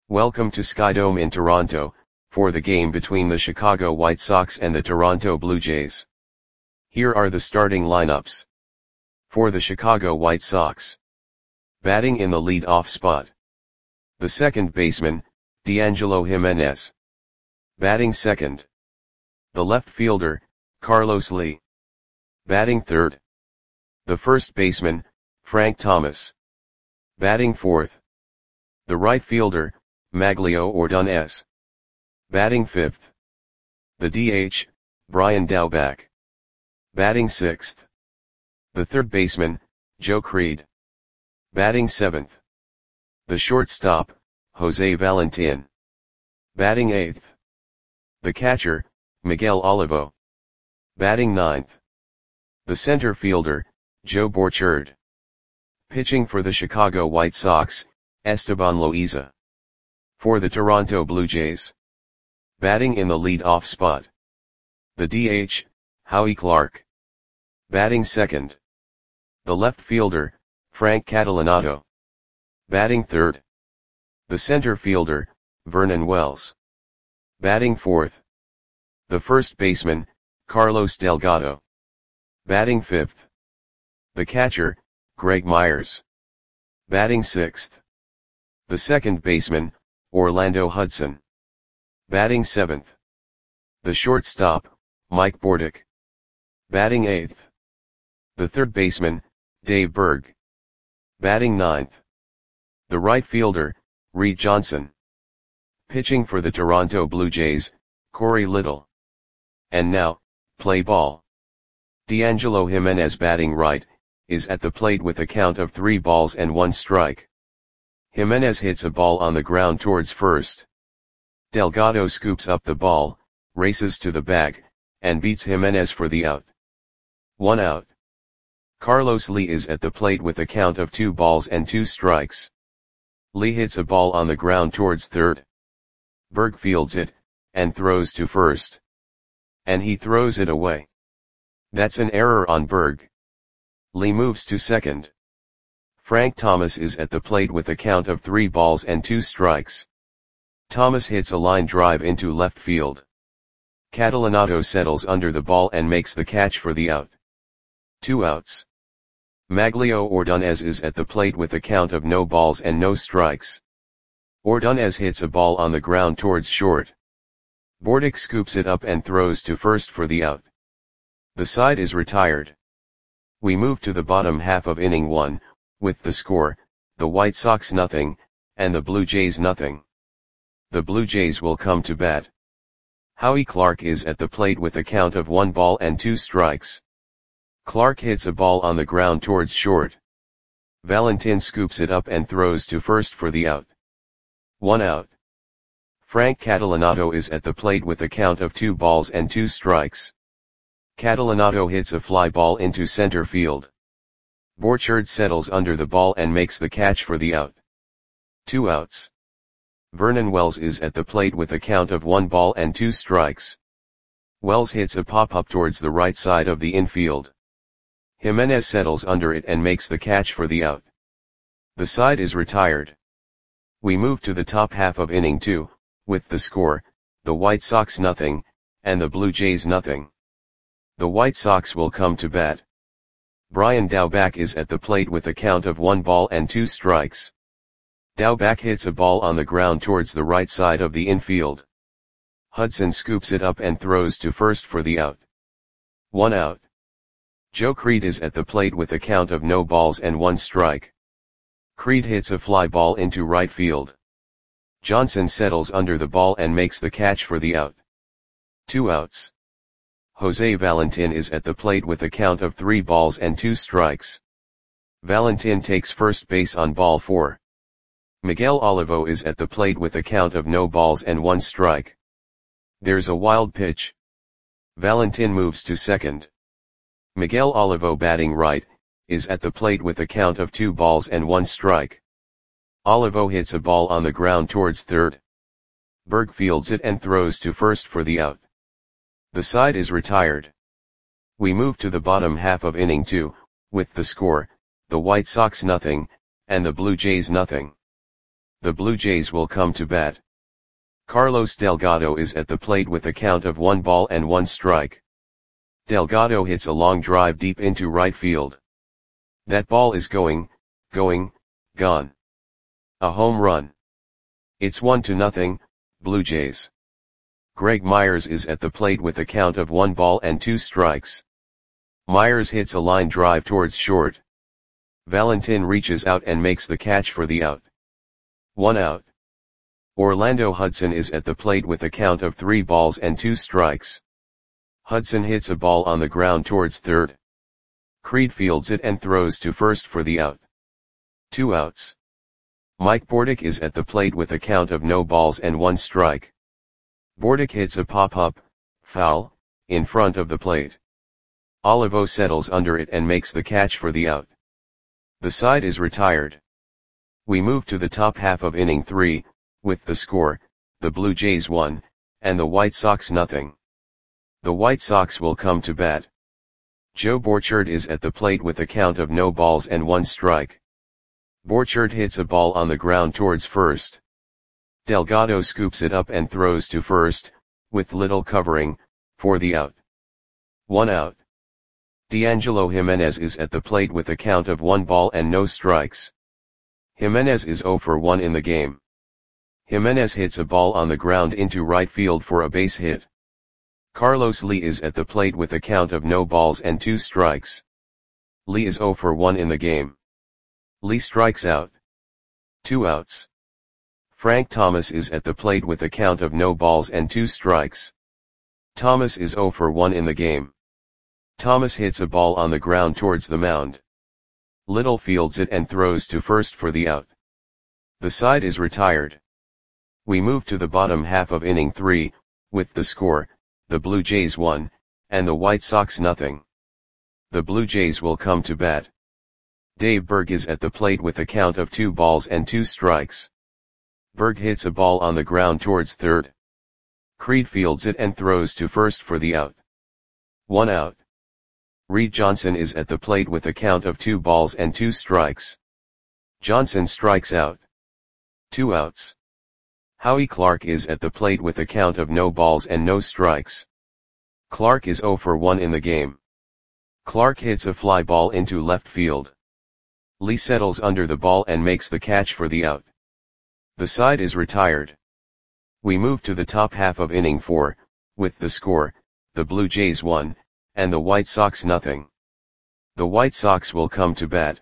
Welcome to Skydome in Toronto, for the game between the Chicago White Sox and the Toronto Blue Jays. Here are the starting lineups. For the Chicago White Sox. Batting in the lead-off spot. The second baseman, D'Angelo Jimenez. Batting second. The left fielder, Carlos Lee. Batting third. The first baseman, Frank Thomas. Batting fourth. The right fielder, Maglio Ordonez. Batting fifth. The DH, Brian Daubach. Batting sixth. The third baseman, Joe Creed. Batting seventh. The shortstop, Jose Valentin. Batting eighth. The catcher, Miguel Olivo. Batting ninth. The center fielder, Joe Borchard. Pitching for the Chicago White Sox, Esteban Loaiza. For the Toronto Blue Jays. Batting in the lead-off spot. The DH, Howie Clark. Batting second. The left fielder, Frank Catalanotto. Batting third. The center fielder, Vernon Wells. Batting fourth. The first baseman, Carlos Delgado. Batting fifth. The catcher, Greg Myers. Batting sixth. The second baseman, Orlando Hudson. Batting seventh. The shortstop, Mike Bordick. Batting eighth. The third baseman, Dave Berg. Batting ninth. The right fielder, Reed Johnson. Pitching for the Toronto Blue Jays, Corey Little. And now, play ball. D'Angelo Jimenez batting right, is at the plate with a count of 3 balls and 1 strike. Jimenez hits a ball on the ground towards first. Delgado scoops up the ball, races to the bag, and beats Jimenez for the out. 1 out. Carlos Lee is at the plate with a count of 2 balls and 2 strikes. Lee hits a ball on the ground towards third. Berg fields it, and throws to first. And he throws it away. That's an error on Berg. Lee moves to second. Frank Thomas is at the plate with a count of 3 balls and 2 strikes. Thomas hits a line drive into left field. Catalanotto settles under the ball and makes the catch for the out. 2 outs. Maglio Ordonez is at the plate with a count of no balls and no strikes. Ordonez hits a ball on the ground towards short. Bordick scoops it up and throws to first for the out. The side is retired. We move to the bottom half of inning 1, with the score, the White Sox 0, and the Blue Jays 0. The Blue Jays will come to bat. Howie Clark is at the plate with a count of 1 ball and 2 strikes. Clark hits a ball on the ground towards short. Valentin scoops it up and throws to first for the out. 1 out. Frank Catalanotto is at the plate with a count of 2 balls and 2 strikes. Catalanotto hits a fly ball into center field. Borchard settles under the ball and makes the catch for the out. 2 outs. Vernon Wells is at the plate with a count of 1 ball and 2 strikes. Wells hits a pop-up towards the right side of the infield. Jimenez settles under it and makes the catch for the out. The side is retired. We move to the top half of inning 2, with the score, the White Sox 0, and the Blue Jays 0. The White Sox will come to bat. Brian Daubach is at the plate with a count of 1 ball and 2 strikes. Daubach hits a ball on the ground towards the right side of the infield. Hudson scoops it up and throws to first for the out. 1 out. Joe Creed is at the plate with a count of no balls and 1 strike. Creed hits a fly ball into right field. Johnson settles under the ball and makes the catch for the out. 2 outs. Jose Valentin is at the plate with a count of 3 balls and 2 strikes. Valentin takes first base on ball 4. Miguel Olivo is at the plate with a count of no balls and 1 strike. There's a wild pitch. Valentin moves to second. Miguel Olivo batting right, is at the plate with a count of 2 balls and 1 strike. Olivo hits a ball on the ground towards third. Berg fields it and throws to first for the out. The side is retired. We move to the bottom half of inning 2, with the score, the White Sox 0, and the Blue Jays 0. the Blue Jays will come to bat. Carlos Delgado is at the plate with a count of 1 ball and 1 strike. Delgado hits a long drive deep into right field. That ball is gone. A home run. It's 1-0, Blue Jays. Greg Myers is at the plate with a count of 1 ball and 2 strikes. Myers hits a line drive towards short. Valentin reaches out and makes the catch for the out. 1 out. Orlando Hudson is at the plate with a count of 3 balls and 2 strikes. Hudson hits a ball on the ground towards third. Creed fields it and throws to first for the out. 2 outs. Mike Bordick is at the plate with a count of no balls and 1 strike. Bordick hits a pop-up, foul, in front of the plate. Olivo settles under it and makes the catch for the out. The side is retired. We move to the top half of inning 3, with the score, the Blue Jays 1, and the White Sox 0. The White Sox will come to bat. Joe Borchard is at the plate with a count of no balls and 1 strike. Borchard hits a ball on the ground towards first. Delgado scoops it up and throws to first, with little covering, for the out. 1 out. D'Angelo Jimenez is at the plate with a count of 1 ball and no strikes. Jimenez is 0 for 1 in the game. Jimenez hits a ball on the ground into right field for a base hit. Carlos Lee is at the plate with a count of no balls and 2 strikes. Lee is 0 for 1 in the game. Lee strikes out. 2 outs. Frank Thomas is at the plate with a count of no balls and 2 strikes. Thomas is 0 for 1 in the game. Thomas hits a ball on the ground towards the mound. Little fields it and throws to first for the out. The side is retired. We move to the bottom half of inning 3, with the score, the Blue Jays 1, and the White Sox 0. The Blue Jays will come to bat. Dave Berg is at the plate with a count of 2 balls and 2 strikes. Berg hits a ball on the ground towards third. Creed fields it and throws to first for the out. 1 out. Reed Johnson is at the plate with a count of 2 balls and 2 strikes. Johnson strikes out. 2 outs. Howie Clark is at the plate with a count of no balls and no strikes. Clark is 0 for 1 in the game. Clark hits a fly ball into left field. Lee settles under the ball and makes the catch for the out. The side is retired. We move to the top half of inning 4, with the score, the Blue Jays 1, and the White Sox 0. The White Sox will come to bat.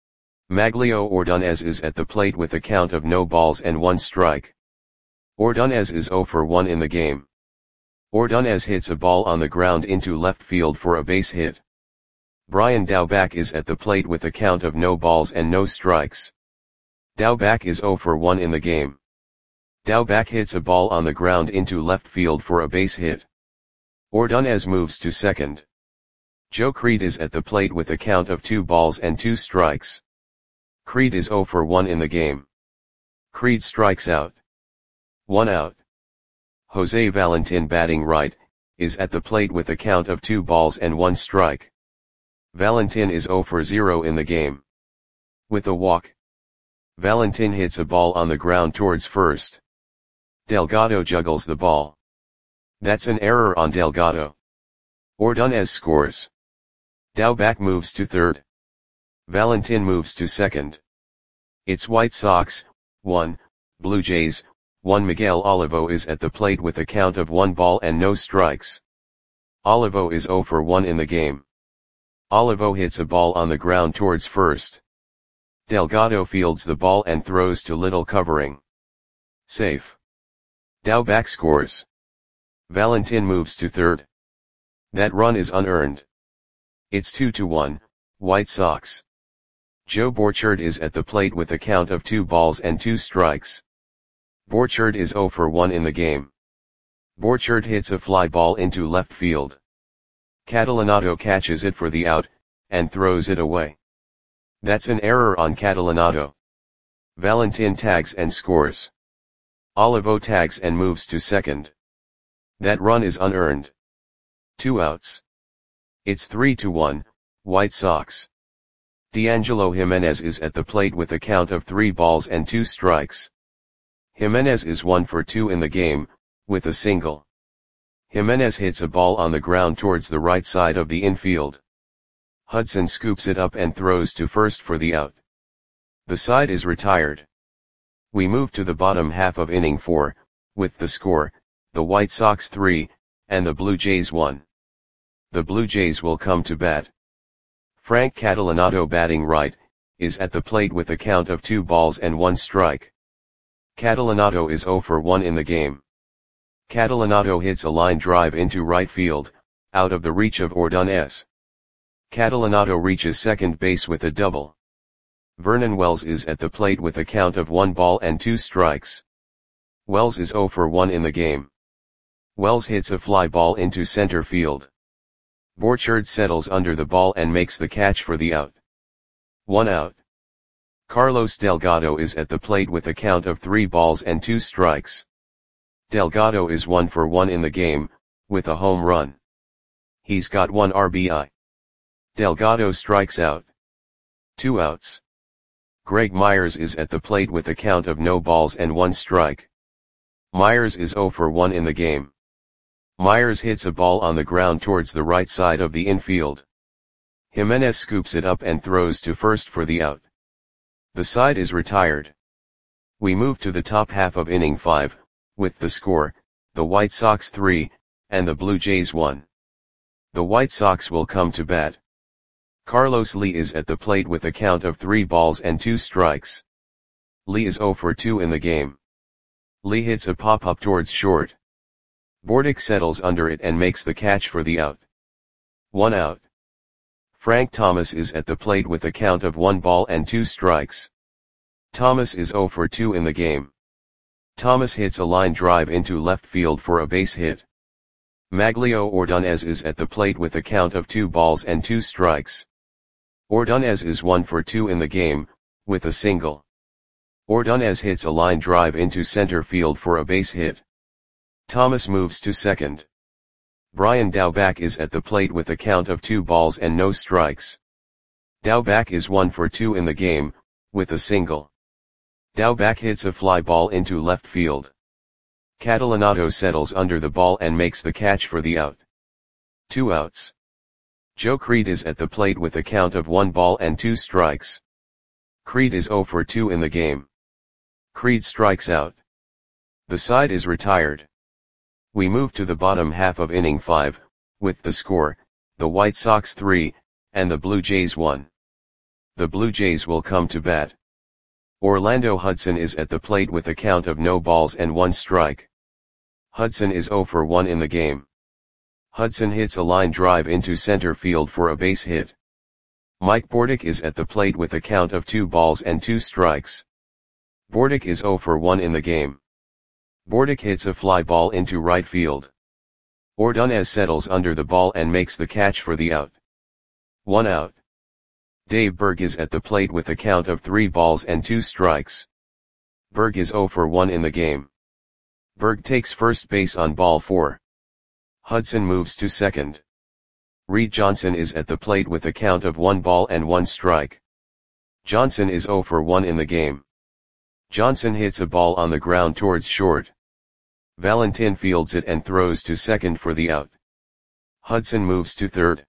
Maglio Ordonez is at the plate with a count of no balls and 1 strike. Ordonez is 0 for 1 in the game. Ordonez hits a ball on the ground into left field for a base hit. Brian Daubach is at the plate with a count of no balls and no strikes. Daubach is 0 for 1 in the game. Daubach hits a ball on the ground into left field for a base hit. Ordonez moves to second. Joe Creed is at the plate with a count of 2 balls and 2 strikes. Creed is 0 for 1 in the game. Creed strikes out. 1 out. Jose Valentin, batting right, is at the plate with a count of 2 balls and 1 strike. Valentin is 0 for 0 in the game. With a walk. Valentin hits a ball on the ground towards first. Delgado juggles the ball. That's an error on Delgado. Ordonez scores. Daubach moves to third. Valentin moves to second. It's White Sox 1, Blue Jays 1. Miguel Olivo is at the plate with a count of 1 ball and no strikes. Olivo is 0 for 1 in the game. Olivo hits a ball on the ground towards first. Delgado fields the ball and throws to little covering. Safe. Daubach scores. Valentin moves to third. That run is unearned. It's 2-1, White Sox. Joe Borchard is at the plate with a count of 2 balls and 2 strikes. Borchard is 0 for 1 in the game. Borchard hits a fly ball into left field. Catalanotto catches it for the out, and throws it away. That's an error on Catalanotto. Valentin tags and scores. Olivo tags and moves to second. That run is unearned. 2 outs. It's 3-1, White Sox. D'Angelo Jimenez is at the plate with a count of 3 balls and 2 strikes. Jimenez is 1 for 2 in the game, with a single. Jimenez hits a ball on the ground towards the right side of the infield. Hudson scoops it up and throws to first for the out. The side is retired. We move to the bottom half of inning 4, with the score, the White Sox 3, and the Blue Jays 1. The Blue Jays will come to bat. Frank Catalanotto, batting right, is at the plate with a count of 2 balls and 1 strike. Catalanotto is 0 for 1 in the game. Catalanotto hits a line drive into right field, out of the reach of Ordonez. Catalanotto reaches second base with a double. Vernon Wells is at the plate with a count of 1 ball and 2 strikes. Wells is 0 for 1 in the game. Wells hits a fly ball into center field. Borchard settles under the ball and makes the catch for the out. 1 out. Carlos Delgado is at the plate with a count of 3 balls and 2 strikes. Delgado is 1 for 1 in the game, with a home run. He's got 1 RBI. Delgado strikes out. 2 outs. Greg Myers is at the plate with a count of no balls and 1 strike. Myers is 0 for 1 in the game. Myers hits a ball on the ground towards the right side of the infield. Jimenez scoops it up and throws to first for the out. The side is retired. We move to the top half of inning 5, with the score, the White Sox 3, and the Blue Jays 1. The White Sox will come to bat. Carlos Lee is at the plate with a count of 3 balls and 2 strikes. Lee is 0 for 2 in the game. Lee hits a pop-up towards short. Bordick settles under it and makes the catch for the out. 1 out. Frank Thomas is at the plate with a count of 1 ball and 2 strikes. Thomas is 0 for 2 in the game. Thomas hits a line drive into left field for a base hit. Maglio Ordonez is at the plate with a count of 2 balls and 2 strikes. Ordonez is 1 for 2 in the game, with a single. Ordonez hits a line drive into center field for a base hit. Thomas moves to second. Brian Daubach is at the plate with a count of 2 balls and no strikes. Daubach is 1 for 2 in the game, with a single. Daubach hits a fly ball into left field. Catalanotto settles under the ball and makes the catch for the out. 2 outs. Joe Creed is at the plate with a count of 1 ball and 2 strikes. Creed is 0 for 2 in the game. Creed strikes out. The side is retired. We move to the bottom half of inning 5, with the score, the White Sox 3, and the Blue Jays 1. The Blue Jays will come to bat. Orlando Hudson is at the plate with a count of no balls and 1 strike. Hudson is 0 for 1 in the game. Hudson hits a line drive into center field for a base hit. Mike Bordick is at the plate with a count of 2 balls and 2 strikes. Bordick is 0 for 1 in the game. Bordick hits a fly ball into right field. Ordonez settles under the ball and makes the catch for the out. 1 out. Dave Berg is at the plate with a count of 3 balls and 2 strikes. Berg is 0 for 1 in the game. Berg takes first base on ball 4. Hudson moves to second. Reed Johnson is at the plate with a count of 1 ball and 1 strike. Johnson is 0 for 1 in the game. Johnson hits a ball on the ground towards short. Valentin fields it and throws to second for the out. Hudson moves to third.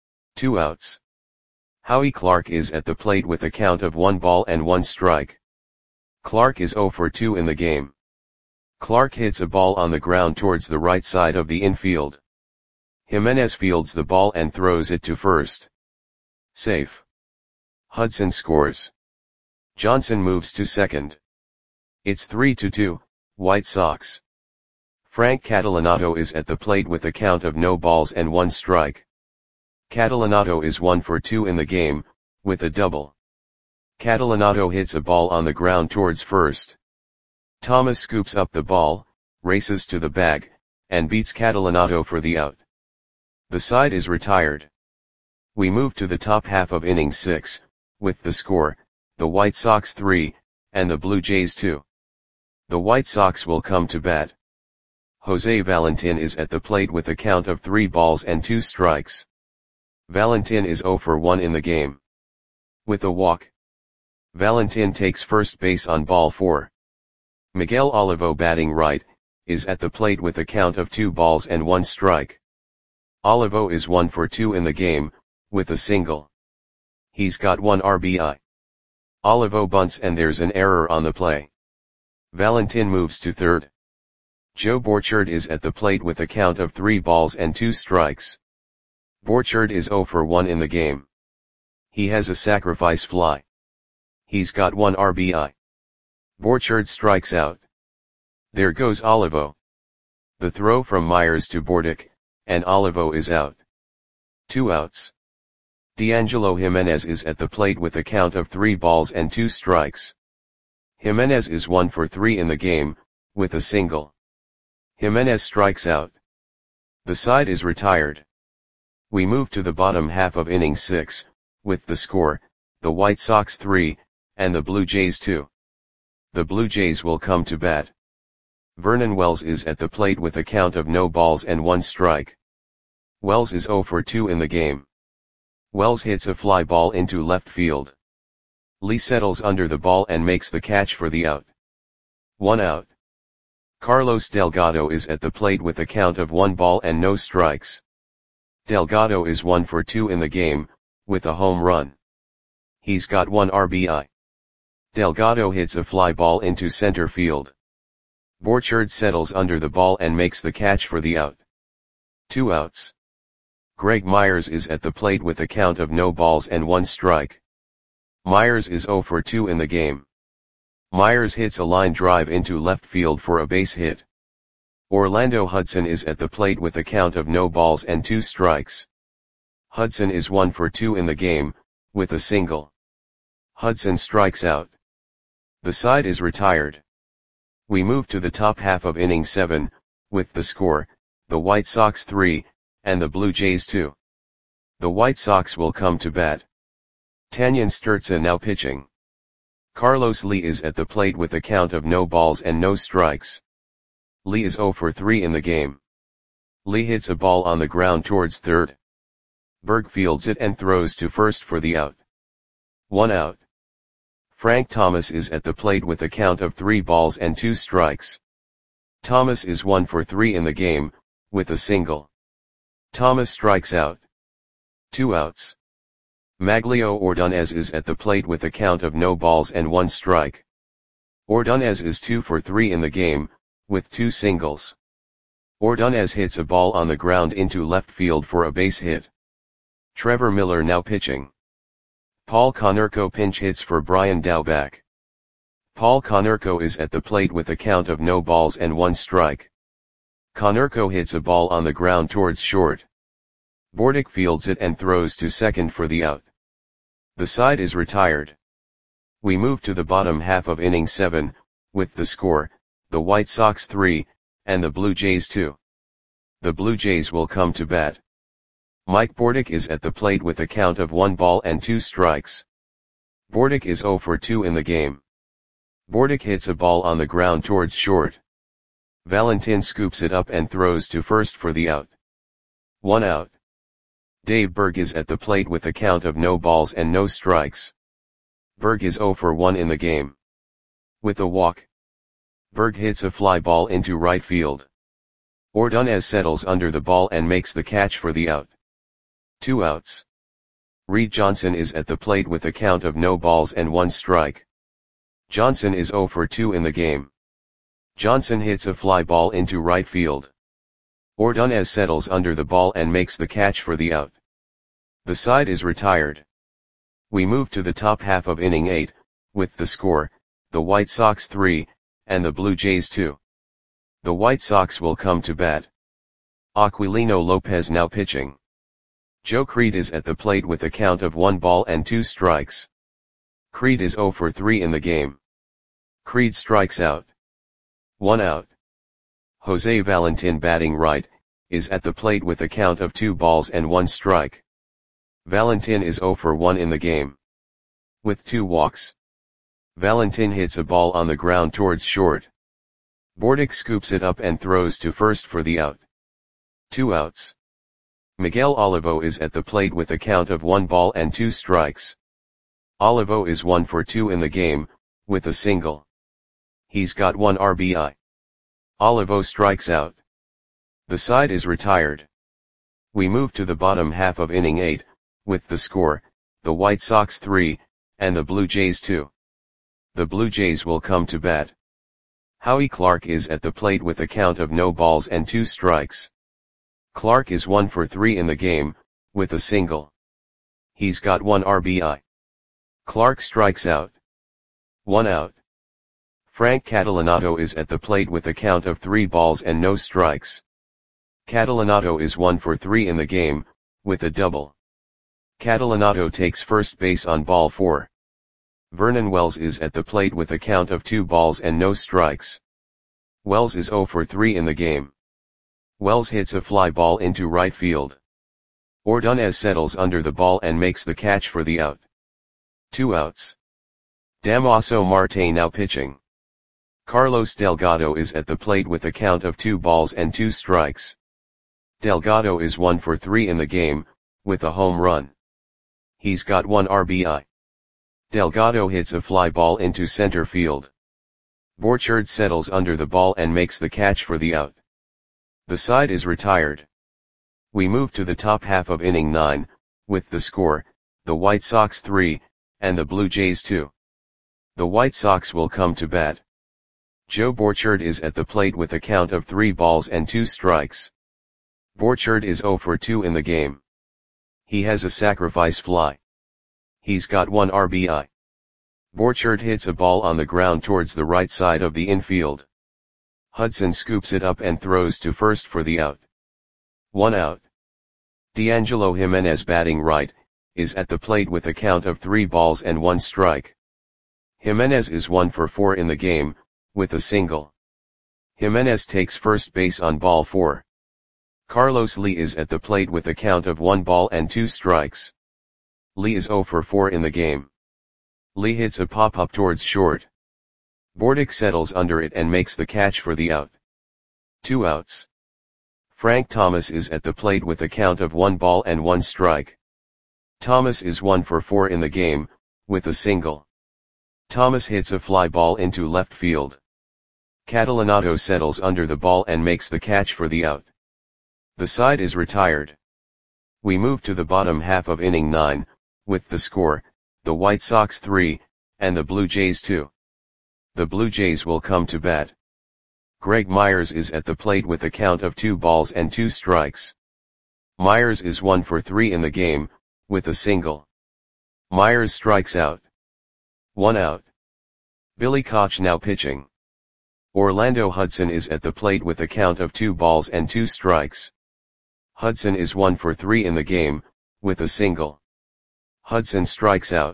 2 outs. Howie Clark is at the plate with a count of 1 ball and 1 strike. Clark is 0 for 2 in the game. Clark hits a ball on the ground towards the right side of the infield. Jimenez fields the ball and throws it to first. Safe. Hudson scores. Johnson moves to second. It's 3-2, White Sox. Frank Catalanotto is at the plate with a count of no balls and 1 strike. Catalanotto is 1 for 2 in the game, with a double. Catalanotto hits a ball on the ground towards first. Thomas scoops up the ball, races to the bag, and beats Catalanotto for the out. The side is retired. We move to the top half of inning 6, with the score, the White Sox 3, and the Blue Jays 2. The White Sox will come to bat. Jose Valentin is at the plate with a count of 3 balls and 2 strikes. Valentin is 0 for 1 in the game. With a walk, Valentin takes first base on ball 4. Miguel Olivo batting right, is at the plate with a count of 2 balls and 1 strike. Olivo is 1 for 2 in the game, with a single. He's got 1 RBI. Olivo bunts and there's an error on the play. Valentin moves to third. Joe Borchard is at the plate with a count of 3 balls and 2 strikes. Borchard is 0 for 1 in the game. He has a sacrifice fly. He's got 1 RBI. Borchard strikes out. There goes Olivo. The throw from Myers to Bordick, and Olivo is out. 2 outs. D'Angelo Jimenez is at the plate with a count of 3 balls and 2 strikes. Jimenez is 1 for 3 in the game, with a single. Jimenez strikes out. The side is retired. We move to the bottom half of inning 6, with the score, the White Sox 3, and the Blue Jays 2. The Blue Jays will come to bat. Vernon Wells is at the plate with a count of no balls and 1 strike. Wells is 0 for 2 in the game. Wells hits a fly ball into left field. Lee settles under the ball and makes the catch for the out. 1 out. Carlos Delgado is at the plate with a count of 1 ball and no strikes. Delgado is 1 for 2 in the game, with a home run. He's got 1 RBI. Delgado hits a fly ball into center field. Borchard settles under the ball and makes the catch for the out. 2 outs. Greg Myers is at the plate with a count of no balls and 1 strike. Myers is 0 for 2 in the game. Myers hits a line drive into left field for a base hit. Orlando Hudson is at the plate with a count of no balls and 2 strikes. Hudson is 1 for 2 in the game, with a single. Hudson strikes out. The side is retired. We move to the top half of inning 7, with the score, the White Sox 3, and the Blue Jays 2. The White Sox will come to bat. Tanyan Sturtze now pitching. Carlos Lee is at the plate with a count of no balls and no strikes. Lee is 0 for 3 in the game. Lee hits a ball on the ground towards third. Berg fields it and throws to first for the out. 1 out. Frank Thomas is at the plate with a count of 3 balls and 2 strikes. Thomas is 1 for 3 in the game, with a single. Thomas strikes out. 2 outs. Maglio Ordonez is at the plate with a count of no balls and 1 strike. Ordonez is 2 for 3 in the game, with 2 singles. Ordonez hits a ball on the ground into left field for a base hit. Trevor Miller now pitching. Paul Konerko pinch hits for Brian Daubach. Paul Konerko is at the plate with a count of no balls and 1 strike. Konerko hits a ball on the ground towards short. Bordick fields it and throws to second for the out. The side is retired. We move to the bottom half of inning 7, with the score, the White Sox 3, and the Blue Jays 2. The Blue Jays will come to bat. Mike Bordick is at the plate with a count of 1 ball and 2 strikes. Bordick is 0 for 2 in the game. Bordick hits a ball on the ground towards short. Valentin scoops it up and throws to first for the out. 1 out. Dave Berg is at the plate with a count of no balls and no strikes. Berg is 0 for 1 in the game. With a walk. Berg hits a fly ball into right field. Ordonez settles under the ball and makes the catch for the out. 2 outs. Reed Johnson is at the plate with a count of no balls and 1 strike. Johnson is 0 for 2 in the game. Johnson hits a fly ball into right field. Ordonez settles under the ball and makes the catch for the out. The side is retired. We move to the top half of inning 8, with the score, the White Sox 3, and the Blue Jays 2. The White Sox will come to bat. Aquilino Lopez now pitching. Joe Creed is at the plate with a count of 1 ball and 2 strikes. Creed is 0 for 3 in the game. Creed strikes out. 1 out. Jose Valentin batting right, is at the plate with a count of 2 balls and 1 strike. Valentin is 0 for 1 in the game. With 2 walks. Valentin hits a ball on the ground towards short. Bordick scoops it up and throws to first for the out. 2 outs. Miguel Olivo is at the plate with a count of 1 ball and 2 strikes. Olivo is 1 for 2 in the game, with a single. He's got 1 RBI. Olivo strikes out. The side is retired. We move to the bottom half of inning 8, with the score, the White Sox 3, and the Blue Jays 2. The Blue Jays will come to bat. Howie Clark is at the plate with a count of no balls and 2 strikes. Clark is 1 for 3 in the game, with a single. He's got 1 RBI. Clark strikes out. 1 out. Frank Catalanotto is at the plate with a count of 3 balls and no strikes. Catalanotto is 1 for 3 in the game, with a double. Catalanotto takes first base on ball 4. Vernon Wells is at the plate with a count of 2 balls and no strikes. Wells is 0 for 3 in the game. Wells hits a fly ball into right field. Ordonez settles under the ball and makes the catch for the out. 2 outs. Damaso Marte now pitching. Carlos Delgado is at the plate with a count of 2 balls and 2 strikes. Delgado is 1 for 3 in the game, with a home run. He's got 1 RBI. Delgado hits a fly ball into center field. Borchard settles under the ball and makes the catch for the out. The side is retired. We move to the top half of inning 9, with the score, the White Sox 3, and the Blue Jays 2. The White Sox will come to bat. Joe Borchard is at the plate with a count of 3 balls and 2 strikes. Borchard is 0 for 2 in the game. He has a sacrifice fly. He's got 1 RBI. Borchard hits a ball on the ground towards the right side of the infield. Hudson scoops it up and throws to first for the out. 1 out. D'Angelo Jimenez, batting right, is at the plate with a count of 3 balls and 1 strike. Jimenez is 1 for 4 in the game, with a single. Jimenez takes first base on ball 4. Carlos Lee is at the plate with a count of 1 ball and 2 strikes. Lee is 0 for 4 in the game. Lee hits a pop-up towards short. Bordick settles under it and makes the catch for the out. 2 outs. Frank Thomas is at the plate with a count of 1 ball and 1 strike. Thomas is 1 for 4 in the game, with a single. Thomas hits a fly ball into left field. Catalanotto settles under the ball and makes the catch for the out. The side is retired. We move to the bottom half of inning 9, with the score, the White Sox 3, and the Blue Jays 2. The Blue Jays will come to bat. Greg Myers is at the plate with a count of 2 balls and 2 strikes. Myers is 1 for 3 in the game, with a single. Myers strikes out. 1 out. Billy Koch now pitching. Orlando Hudson is at the plate with a count of 2 balls and 2 strikes. Hudson is 1 for 3 in the game, with a single. Hudson strikes out.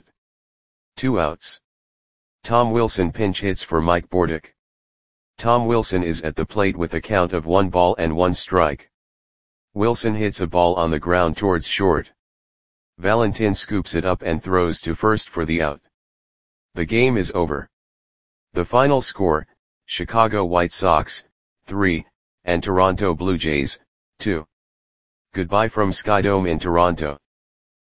2 outs. Tom Wilson pinch hits for Mike Bordick. Tom Wilson is at the plate with a count of 1 ball and 1 strike. Wilson hits a ball on the ground towards short. Valentin scoops it up and throws to first for the out. The game is over. The final score, Chicago White Sox, 3, and Toronto Blue Jays, 2. Goodbye from Skydome in Toronto.